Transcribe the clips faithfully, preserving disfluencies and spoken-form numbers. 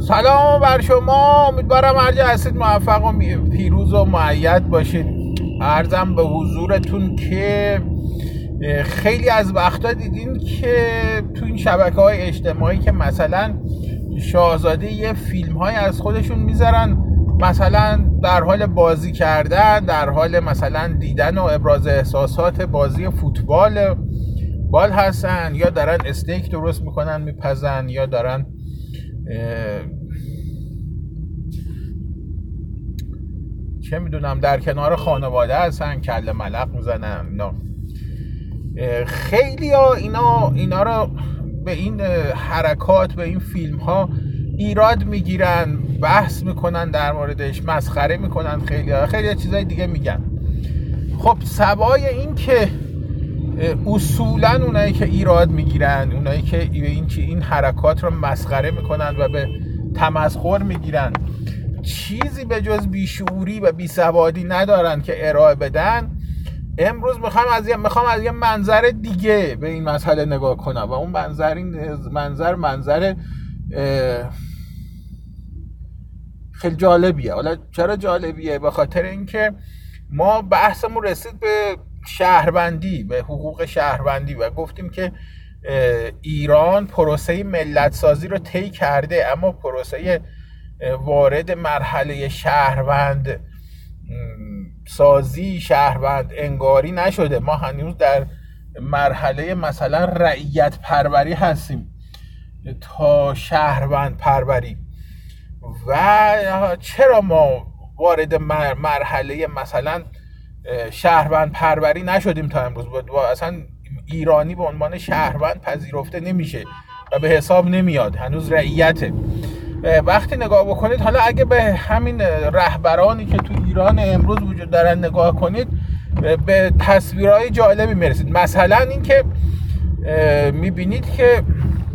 سلام بر شما، امیدوارم هر جا هستید موفق و پیروز و مؤید باشید. عرضم به حضورتون که خیلی از وقتا دیدین که تو این شبکه‌های اجتماعی که مثلا شاهزاده یه فیلم‌های از خودشون میذارن، مثلا در حال بازی کردن، در حال مثلا دیدن و ابراز احساسات بازی فوتبال بال هستن، یا دارن استیک درست میکنن میپزن، یا دارن چه میدونم در کنار خانواده هستن کله ملق میزنن. اینا خیلی ها اینا اینا رو به این حرکات، به این فیلم ها ایراد میگیرن، بحث میکنن در موردش، مسخره میکنن، خیلی ها خیلی چیزای دیگه میگن. خب سوای این که اصولا اونایی که ایراد میگیرن، اونایی که این این حرکات رو مسخره میکنن و به تمسخر میگیرن، چیزی به جز بیشعوری و بیسوادی ندارن که ارائه بدن، امروز میخوام از یه میخوام از یه منظر دیگه به این مسئله نگاه کنم و اون منظر این منظر منظر خیلی جالبیه. حالا چرا جالبیه؟ به خاطر اینکه ما بحثمون رسید به شهروندی، به حقوق شهروندی و گفتیم که ایران پروسه ملت سازی رو طی کرده، اما پروسه وارد مرحله شهروند سازی، شهروند انگاری نشده. ما هنوز در مرحله مثلا رعیت پروری هستیم تا شهروند پروری. و چرا ما وارد مرحله مثلا شهروند پروری نشدیم تا امروز؟ و اصلا ایرانی به عنوان شهروند پذیرفته نمیشه و به حساب نمیاد، هنوز رعیته. وقتی نگاه بکنید، حالا اگه به همین رهبرانی که تو ایران امروز وجود دارن نگاه کنید، به تصویرهای جالبی میرسید. مثلا این که میبینید که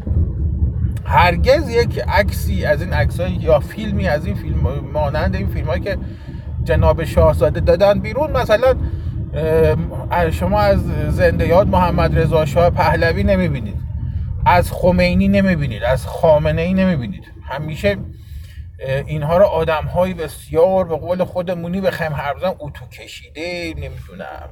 هرگز یک عکسی از این عکسایی یا فیلمی از این فیلم مانند این فیلمایی که جناب شاهزاده دادن بیرون، مثلا شما از زنده یاد محمد رضا شاه پهلوی نمیبینید، از خمینی نمیبینید، از خامنه ای نمیبینید. همیشه اینها رو آدم‌های بسیار به قول خودمونی بخوایم حرف بزنیم اتو کشیده، نمیدونم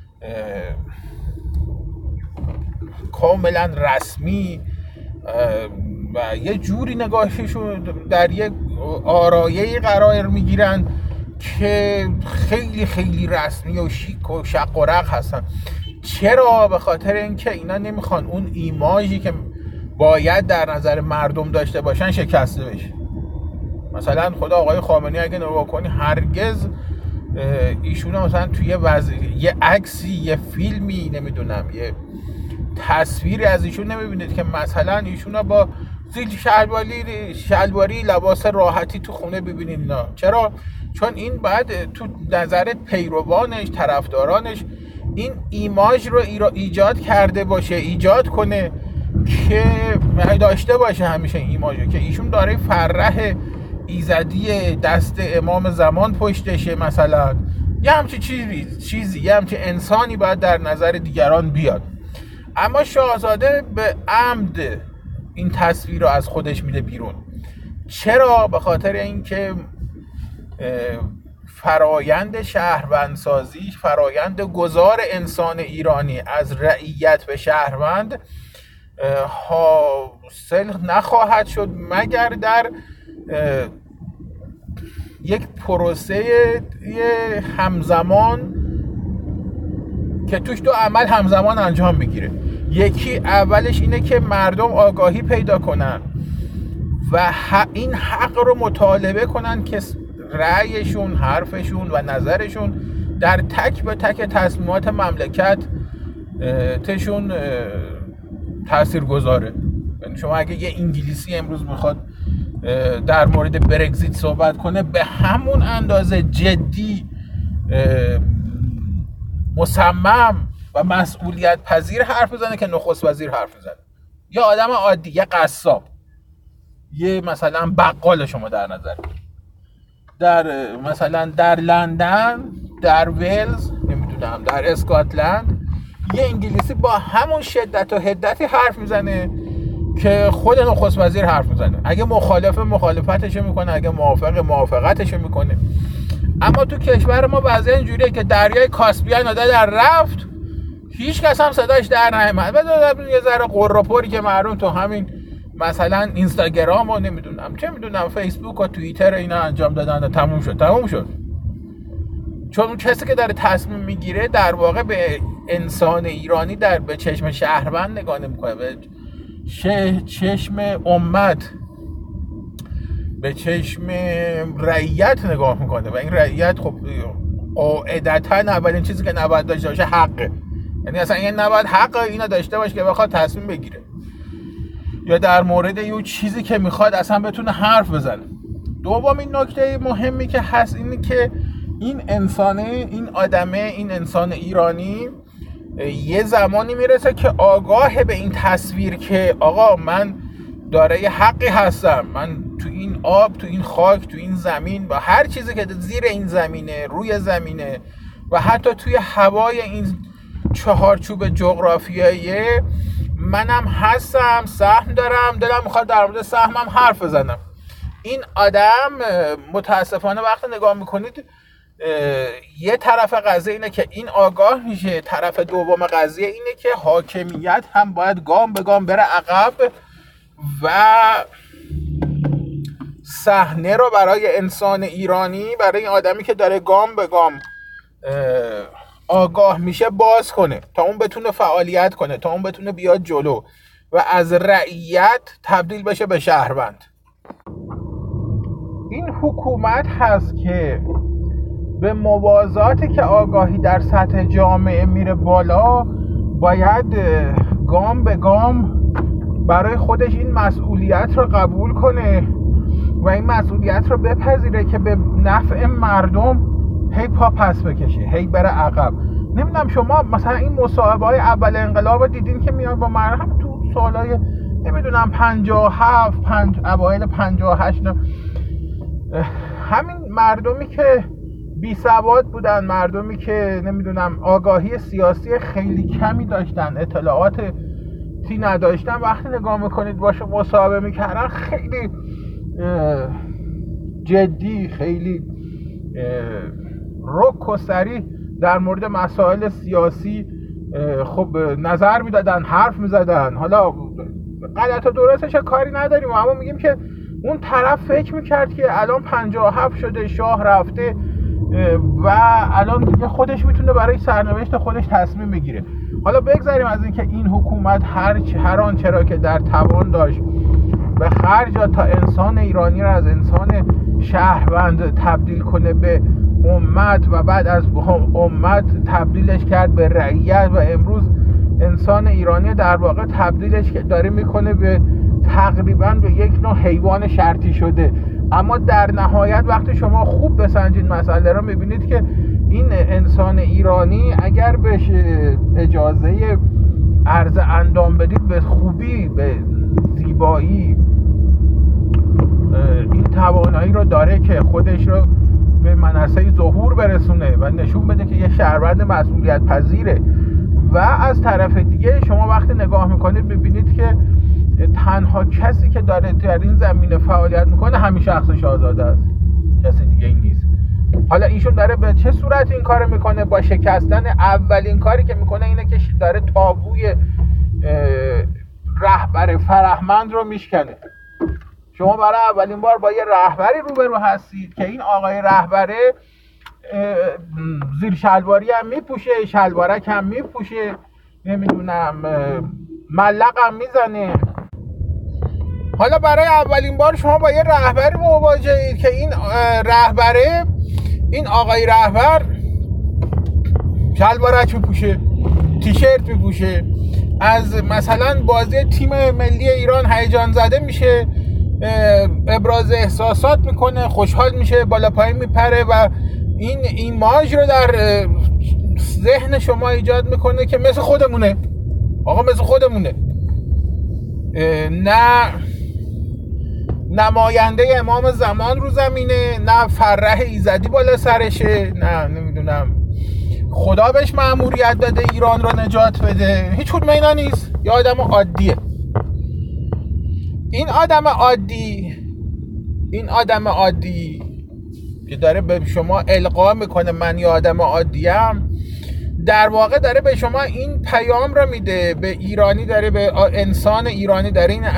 کاملا رسمی و یه جوری نگاهشون در یک آرایه‌ای قرار میگیرن که خیلی خیلی رسمی و شیک و شق و رق هستن. چرا؟ به خاطر اینکه اینا نمیخوان اون ایماژی که باید در نظر مردم داشته باشن شکسته بشه. مثلا خدا آقای خامنه‌ای اگه نگاه کنی، هرگز ایشون مثلا توی وضع یه عکسی، یه فیلمی، نمیدونم یه تصویری از ایشون نمیبینید که مثلا ایشون با زیل شلواری شلواری لباس راحتی تو خونه ببینید. نه. چرا؟ چون این بعد تو نظر پیروانش، طرفدارانش این ایماژ رو ایجاد کرده باشه، ایجاد کنه که داشته باشه همیشه این ایماژ که ایشون داره فرح ایزدی دست امام زمان پشتشه، مثلا یه همچین چیزی چیزی یه همچین انسانی باید در نظر دیگران بیاد. اما شاهزاده به عمد این تصویر رو از خودش میده بیرون. چرا؟ به خاطر اینکه فرایند شهروندسازی، فرایند گذار انسان ایرانی از رعیت به شهروند حاصل نخواهد شد مگر در یک پروسه همزمان که توش دو عمل همزمان انجام میگیره. یکی اولش اینه که مردم آگاهی پیدا کنن و این حق رو مطالبه کنن که رأیشون، حرفشون و نظرشون در تک به تک تصمیمات مملکت تشون تأثیر گذاره. شما اگه یه انگلیسی امروز میخواد در مورد برگزیت صحبت کنه، به همون اندازه جدی، مصمم و مسئولیت پذیر حرف بزنه که نخست وزیر حرف بزنه، یا آدم عادی، یا قصاب، یه مثلا بقال شما در نظر در مثلا در لندن، در ولز، نمیدونم در اسکاتلند، یه انگلیسی با همون شدت و حدتی حرف میزنه که خود نخست وزیر حرف میزنه، اگه مخالف مخالفتش میکنه، اگه موافق موافقتش میکنه. اما تو کشور ما وضع اینجوریه که دریای کاسپیان آده در رفت، هیچ کس هم صداش در نیامد. بعد یه ذره قرپوری که معلوم تو همین مثلا اینستاگرام و نمیدونم چه میدونم فیسبوک و توییتر اینا انجام دادن و تموم شد تموم شد چون اون کسی که داره تصمیم میگیره در واقع به انسان ایرانی در به چشم شهروند نگاه نمیکنه، به چشم امت، به چشم رعیت نگاه میکنه و این رعیت خب قاعدتاً اولین چیزی که نباید داشته باشه حقه. یعنی اصلا این نباید حق اینا داشته باشه که بخواد تصمیم بگیره یا در مورد یه چیزی که میخواد اصلا بتونه حرف بزنه. دومین نکته مهمی که هست اینه که این انسانه، این آدمه، این انسان ایرانی یه زمانی میرسه که آگاه به این تصویر که آقا من دارای حقی هستم، من تو این آب، تو این خاک، تو این زمین و هر چیزی که زیر این زمینه، روی زمینه و حتی توی هوای این چهارچوب جغرافیایی منم هستم، سهم دارم، دلم میخواد در مورد سهمم حرف بزنم. این آدم متاسفانه وقتی نگاه میکنید یه طرف قضیه اینه که این آگاه میشه، طرف دوم قضیه اینه که حاکمیت هم باید گام به گام بره عقب و صحنه رو برای انسان ایرانی، برای این آدمی که داره گام به گام آگاه میشه باز کنه تا اون بتونه فعالیت کنه، تا اون بتونه بیاد جلو و از رعیت تبدیل بشه به شهروند. این حکومت هست که به موازاتی که آگاهی در سطح جامعه میره بالا باید گام به گام برای خودش این مسئولیت رو قبول کنه و این مسئولیت رو بپذیره که به نفع مردم هی پا پس بکشه، هی بره عقب. نمیدونم شما مثلا این مصاحبه های اول انقلاب دیدین که میاد با مردم تو سالهای نمیدونم پنجاه و هفت پنج اوایل پنجاه و هشت، همین مردمی که بی سواد بودن، مردمی که نمیدونم آگاهی سیاسی خیلی کمی داشتن، اطلاعات تی نداشتن، وقتی نگاه میکنید باشه مصاحبه میکردن خیلی جدی، خیلی رک و سریع در مورد مسائل سیاسی خب نظر میدادن، حرف میزدن. حالا غلط و درستش کاری نداریم، اما میگیم که اون طرف فکر میکرد که الان پنجاه و هفت شده، شاه رفته و الان دیگه خودش میتونه برای سرنوشت خودش تصمیم بگیره. حالا بگذاریم از اینکه این حکومت هر هر آنچه را که در توان داشت به خرج تا انسان ایرانی را از انسان شهروند تبدیل کنه به امت و بعد از امت تبدیلش کرد به رعیت و امروز انسان ایرانی در واقع تبدیلش داره میکنه به تقریبا به یک نوع حیوان شرطی شده. اما در نهایت وقتی شما خوب بسنجید مسئله رو میبینید که این انسان ایرانی اگر بهش اجازه عرض اندام بدید به خوبی، به زیبایی این توانایی رو داره که خودش رو به منصه ظهور برسونه و نشون بده که یه شهروند مسئولیت پذیره. و از طرف دیگه شما وقتی نگاه میکنید ببینید که تنها کسی که داره در این زمینه فعالیت میکنه همین شخص شاهزاده است، کسی دیگه این نیست. حالا ایشون داره به چه صورت این کار میکنه؟ با شکستن اولین کاری که میکنه اینه که داره تابوی رهبر فرهمند رو میشکنه. شما برای اولین بار با یه رهبری روبرو هستید که این آقای رهبره زیر شلواری هم میپوشه، شلوارک هم میپوشه، نمیدونم ملق هم میزنه. حالا برای اولین بار شما با یه رهبری مواجهید که این رهبره، این آقای رهبر شلوارک میپوشه، تیشرت میپوشه، از مثلا بازی تیم ملی ایران هیجان زده میشه، ابراز احساسات میکنه، خوشحال میشه، بالا پایین میپره و این ایماژ رو در ذهن شما ایجاد میکنه که مثل خودمونه، آقا مثل خودمونه، نه نماینده امام زمان رو زمینه، نه فرح ایزدی بالا سرشه، نه نمیدونم خدا بهش مأموریت داده ایران رو نجات بده، هیچ کدوم اینا نیست، یه آدم عادیه. این آدم عادی این آدم عادی که داره به شما القا میکنه من یه آدم عادیم، در واقع داره به شما این پیام رو میده، به ایرانی داره، به انسان ایرانی داره این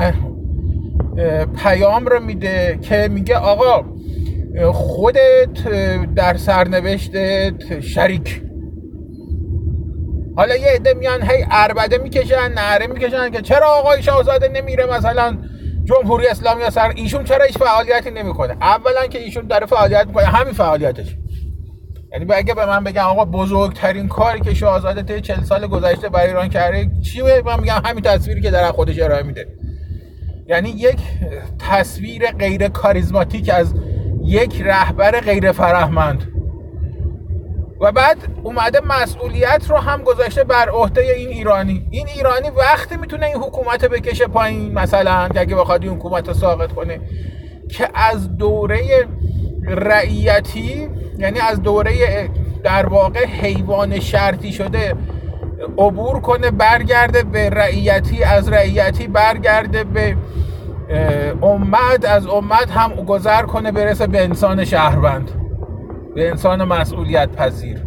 پیام رو میده که میگه آقا خودت در سرنوشتت شریک. حالا یه عده میان هی عربده میکشن، نعره میکشن که چرا آقای شاهزاده نمیره مثلا جمهوری اسلامی یا سر ایشون چرا هیچ فعالیتی نمیکنه؟ اولا که ایشون داره فعالیت میکنه، همین فعالیتش. یعنی اگه به من بگن آقا بزرگترین کاری که شاهزاده طی چهل سال گذشته برای ایران کرده چیه، من میگم همین تصویری که در خودش ارائه میده. یعنی یک تصویر غیر کاریزماتیک از یک رهبر غیر فرهمند، و بعد اومده مسئولیت رو هم گذاشته بر عهده این ایرانی. این ایرانی وقتی میتونه این حکومت بکشه پایین، مثلا که اگه بخواد این حکومت رو ساقط کنه، که از دوره رعیتی، یعنی از دوره در واقع حیوان شرطی شده عبور کنه، برگرده به رعیتی، از رعیتی برگرده به امت، از امت هم گذر کنه برسه به انسان شهروند، به انسان مسئولیت پذیر.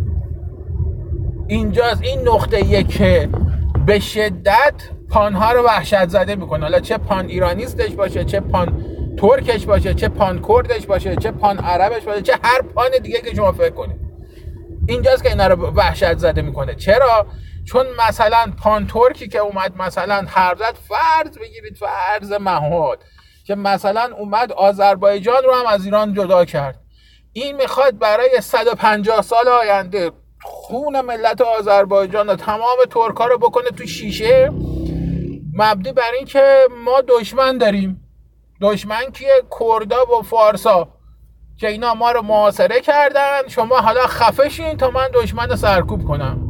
اینجاست این نقطه یک که به شدت پانها رو وحشت زده میکنه. حالا چه پان ایرانیستش باشه، چه پان ترکش باشه، چه پان کردش باشه، چه پان عربش باشه، چه هر پان دیگه که شما فکر کنید، اینجاست که اینا رو وحشت زده میکنه. چرا؟ چون مثلا پان ترکی که اومد مثلا حرزت، فرض بگیرید فرض مهاد که مثلا اومد آذربایجان رو هم از ایران جدا کرد، این میخواد برای صد و پنجاه سال آینده خون ملت آذربایجان و تمام ترکا رو بکنه تو شیشه، مبنی بر این که ما دشمن داریم. دشمن کیه؟ کردا و فارسا، که اینا ما رو محاصره کردن، شما حالا خفه شین تا من دشمن رو سرکوب کنم.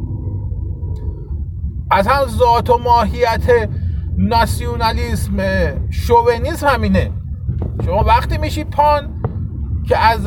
از هم ذات و ماهیت ناسیونالیسم، شوونیسم همینه. شما وقتی میشی پان که از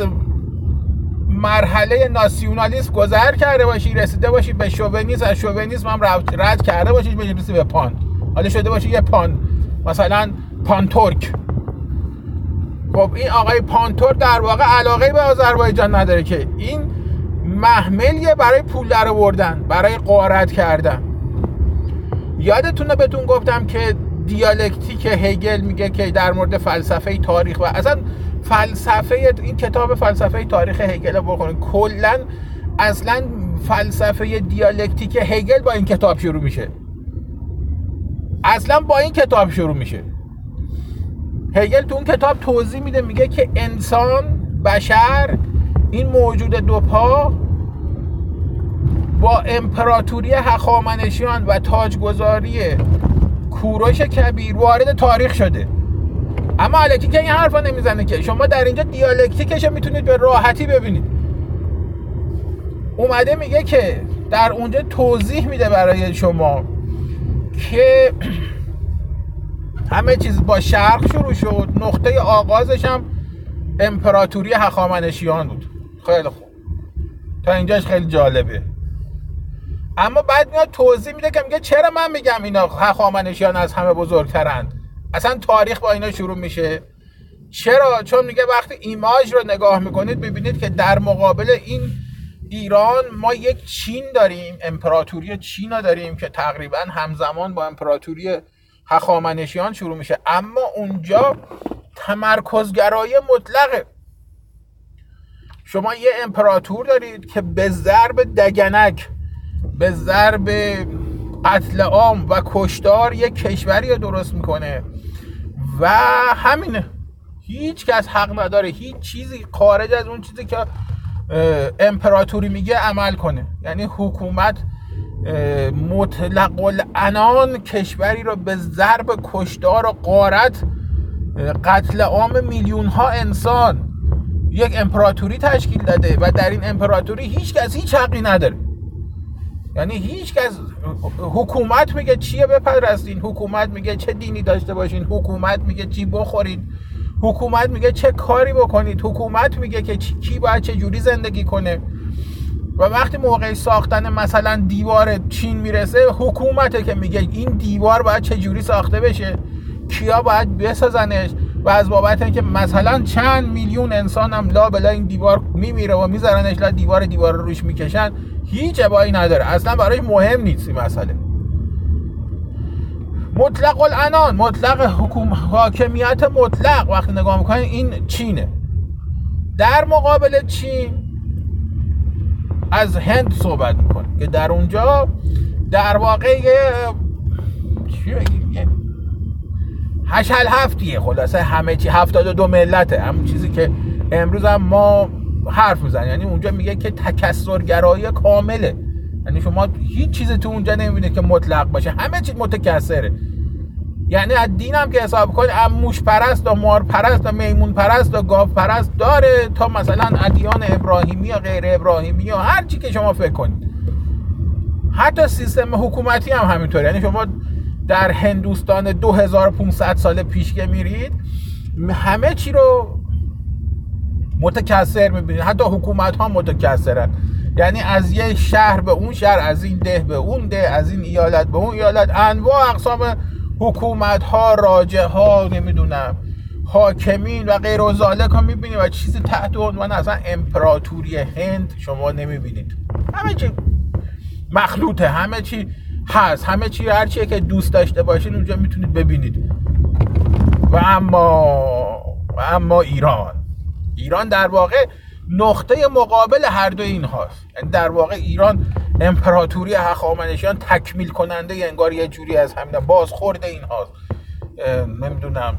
مرحله ناسیونالیسم گذر کرده باشی، رسیده باشی به شوونیسم، از شوونیسم هم رد کرده باشی، برسی به پان، حالا شده باشی یه پان، مثلا پان ترک. خب این آقای پان ترک در واقع علاقه به آذربایجان نداره، که این محملیه برای پول در آوردن، برای غارت کردن. یادتونه بهتون گفتم که دیالکتیک هگل میگه که در مورد فلسفه تاریخ، و اصلا فلسفه، این کتاب فلسفه تاریخ هگل رو بخونید، کلا اصلا فلسفه دیالکتیک هگل با این کتاب شروع میشه، اصلا با این کتاب شروع میشه. هگل تو اون کتاب توضیح میده، میگه که انسان، بشر، این موجود دوپا با امپراتوری هخامنشیان و تاجگذاری کوروش کبیر وارد تاریخ شده. اما الکی که این حرفا نمیزنه، که شما در اینجا دیالکتیکش میتونید به راحتی ببینید. اومده میگه که در اونجا توضیح میده برای شما که همه چیز با شرق شروع شد، نقطه آغازش هم امپراتوری هخامنشیان بود. خیلی خوب، تا اینجاش خیلی جالبه. اما بعد میاد توضیح میده که میگه چرا من میگم اینا هخامنشیان از همه بزرگترند، اصلا تاریخ با اینا شروع میشه. چرا؟ چون میگه وقتی ایماژ رو نگاه میکنید ببینید که در مقابل این ایران ما یک چین داریم، امپراتوری چین رو داریم که تقریبا همزمان با امپراتوری هخامنشیان شروع میشه، اما اونجا تمرکزگرایی مطلقه. شما یه امپراتور دارید که به ضرب دگنک، به ضرب قتل عام و کشتار یک کشوری رو درست میکنه و همینه. هیچ کس حق نداره هیچ چیزی خارج از اون چیزی که امپراتوری میگه عمل کنه. یعنی حکومت مطلق العنان کشوری رو به ضرب کشتار و غارت، قتل عام میلیون ها انسان یک امپراتوری تشکیل داده و در این امپراتوری هیچ کس هیچ حقی نداره. یعنی هیچ کس، حکومت میگه چیه بپرستین، حکومت میگه چه دینی داشته باشین، حکومت میگه چی بخورین، حکومت میگه چه کاری بکنید، حکومت میگه که کی باید چه جوری زندگی کنه. و وقتی موقع ساختن مثلا دیوار چین میرسه، حکومته که میگه این دیوار باید چه جوری ساخته بشه، کیا باید بسازنش و از بابت اینکه مثلا چند میلیون انسان هم لا بلا این دیوار میمیره و میذارنش لا دیوار دیوار رو روش میکشن، هیچ ابایی نداره، اصلا برایش مهم نیست این مسئله. مطلق العنان، مطلق حکوم حاکمیت مطلق وقتی نگاه میکنین این چینه. در مقابل چین از هند صحبت میکنه که در اونجا در واقع یه هشل هفتیه، خلاصه همه چی هفتاد و دو ملته، همون چیزی که امروز هم ما حرف میزنیم. یعنی اونجا میگه که تکثرگرایی کامله، یعنی شما هیچ چیزی تو اونجا نمیبینید که مطلق باشه، همه چیز متکثره. یعنی از دین هم که حساب کنید، موش پرست و مار پرست و میمون پرست و گاو پرست داره، تا مثلا ادیان ابراهیمی یا غیر ابراهیمی یا هر چی که شما فکر کنید. حتی سیستم حکومتی هم همینطوره. یعنی شما در هندوستان دو هزار و پانصد سال پیش که میرید، همه چی رو متکثر میبینید، حتی حکومت ها متکثرن. یعنی از یه شهر به اون شهر، از این ده به اون ده، از این ایالت به اون ایالت، انواع اقسام حکومت ها، راجه ها، نمیدونم حاکمین و غیر و ذالک ها میبینید و چیزی تحت عنوان اصلا امپراتوری هند شما نمیبینید. همه چی مخلوطه، همه چی هست، همه چی هر چیه که دوست داشته باشین اونجا میتونید ببینید. و اما و اما ایران ایران در واقع نقطه مقابل هر دو این هاست. یعنی در واقع ایران امپراتوری هخامنشیان تکمیل کننده، انگار یه جوری از همین بازخورد این هاست. نمیدونم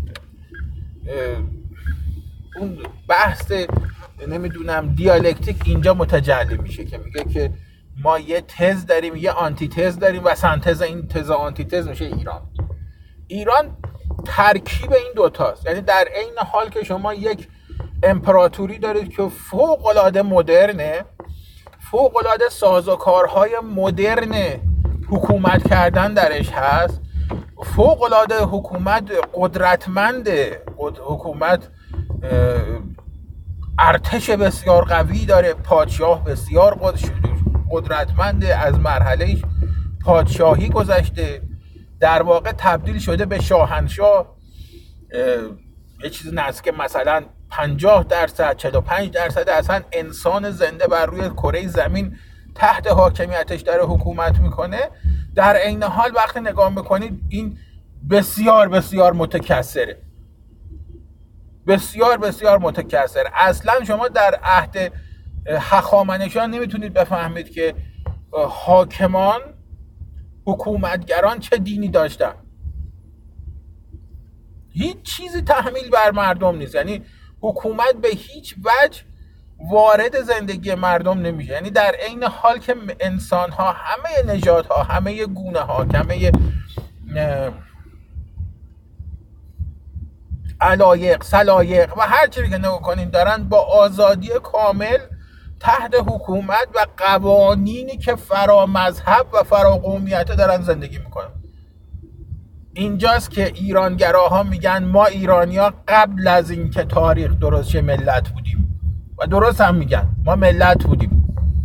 اون بحث نمیدونم دیالکتیک اینجا متجلی میشه که میگه که ما یه تز داریم، یه آنتی تز داریم و سنتز این تز و آنتی تز میشه ایران. ایران ترکیب این دوتاست. یعنی در عین حال که شما یک امپراتوری دارید که فوق العاده مدرنه، فوق العاده سازوکارهای مدرن حکومت کردن درش هست، فوق العاده حکومت قدرتمنده، حکومت ارتش بسیار قوی داره، پادشاه بسیار قدرتمنده، از مرحله پادشاهی گذشته، در واقع تبدیل شده به شاهنشاه. یه چیز نزدیک مثلا پنجاه درصد چهل و پنج درصد اصلا انسان زنده بر روی کره زمین تحت حاکمیتش داره حکومت میکنه. در عین حال وقتی نگاه میکنید این بسیار بسیار متکثره، بسیار بسیار متکثر. اصلا شما در عهد هخامنشیان نمیتونید بفهمید که حاکمان، حکومتگران چه دینی داشتن. هیچ چیزی تحمیل بر مردم نیست. یعنی حکومت به هیچ وجه وارد زندگی مردم نمیشه. یعنی در عین حال که انسان ها، همه نژاد ها، همه گونه ها، همه علایق، سلایق و هر چیزی که نگاه کنین دارن با آزادی کامل تحت حکومت و قوانینی که فرا مذهب و فرا قومیت دارن زندگی میکنن. اینجاست که ایرانگراها میگن ما ایرانیا قبل از این که تاریخ درست شه ملت بودیم، و درست هم میگن ما ملت بودیم.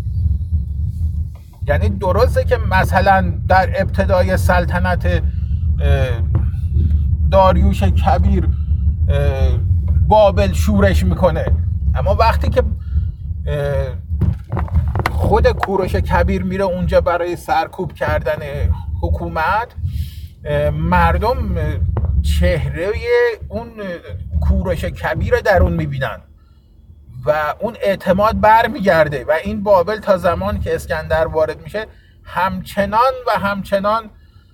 یعنی درسته که مثلا در ابتدای سلطنت داریوش کبیر بابل شورش میکنه، اما وقتی که خود کوروش کبیر میره اونجا برای سرکوب کردن حکومت، مردم چهره اون کوروش کبیر رو در اون میبینن و اون اعتماد بر میگرده و این بابل تا زمان که اسکندر وارد میشه همچنان و همچنان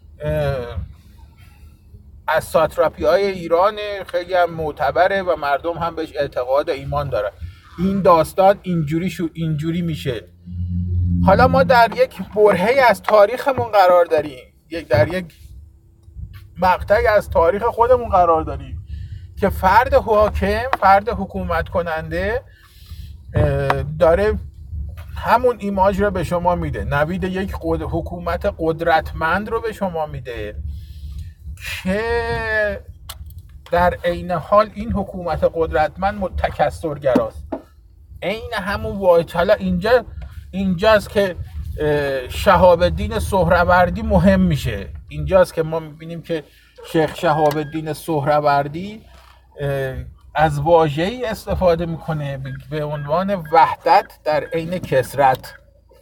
از ساتراپی های ایران خیلی هم معتبره و مردم هم بهش اعتقاد و ایمان دارن. این داستان اینجوری شو اینجوری میشه. حالا ما در یک برهه‌ای از تاریخمون قرار داریم، یک در یک مقطعی از تاریخ خودمون قرار داریم که فرد حاکم، فرد حکومت کننده داره همون ایماج رو به شما میده، نوید یک قد... حکومت قدرتمند رو به شما میده که در عین حال این حکومت قدرتمند تکثرگراست. عین همون واحد. حالا اینجا اینجاست که شهاب الدین سهروردی مهم میشه. اینجاست که ما میبینیم که شیخ شهاب الدین سهروردی از واژه‌ای استفاده میکنه به عنوان وحدت در عین کثرت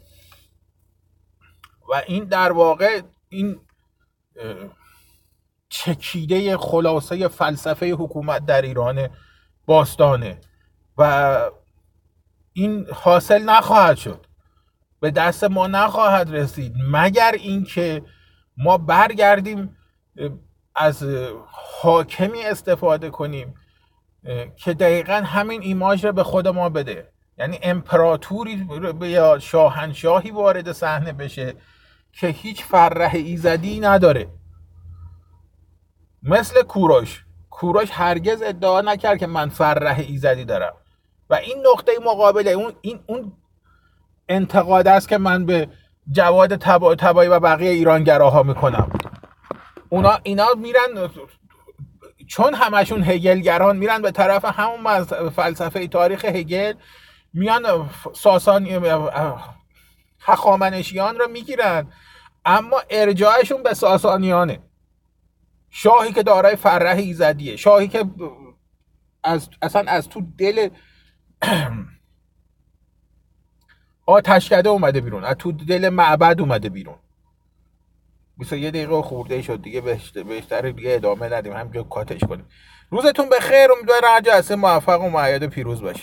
و این در واقع این چکیده خلاصه فلسفه حکومت در ایران باستانه و این حاصل نخواهد شد، به دست ما نخواهد رسید مگر اینکه ما برگردیم از حاکمی استفاده کنیم که دقیقاً همین ایماژ رو به خود ما بده، یعنی امپراتوری یا شاهنشاهی وارد صحنه بشه که هیچ فرح ایزدی نداره، مثل کوروش. کوروش هرگز ادعا نکرد که من فرح ایزدی دارم و این نقطه مقابله اون این اون انتقاد است که من به جواد طبا- طبایی و بقیه ایرانگراها میکنم. اونا اینا میرن چون همشون هگلگران میرن به طرف همون فلسفه تاریخ هگل، میان ساسانی هخامنشیان رو میگیرن، اما ارجاعشون به ساسانیانه. شاهی که دارای فرح ایزدیه، شاهی که از اصلا از تو دل آتشکده اومده بیرون، از تو دل معبد اومده بیرون. بیست و یک دقیقه خورده شد دیگه، بهتره دیگه ادامه ندیم، همینجا کاتش کنیم. روزتون بخیر، امیدوارم هر جلسه موفق و مؤید و پیروز باشید.